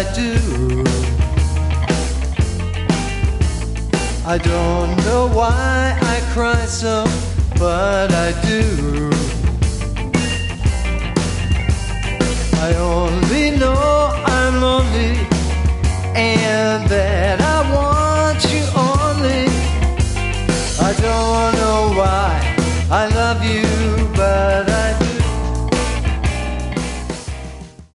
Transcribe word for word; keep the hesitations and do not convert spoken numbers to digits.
I do. I don't know why I cry so, but I do. I only know I'm lonely, and that I want you only. I don't know why I love you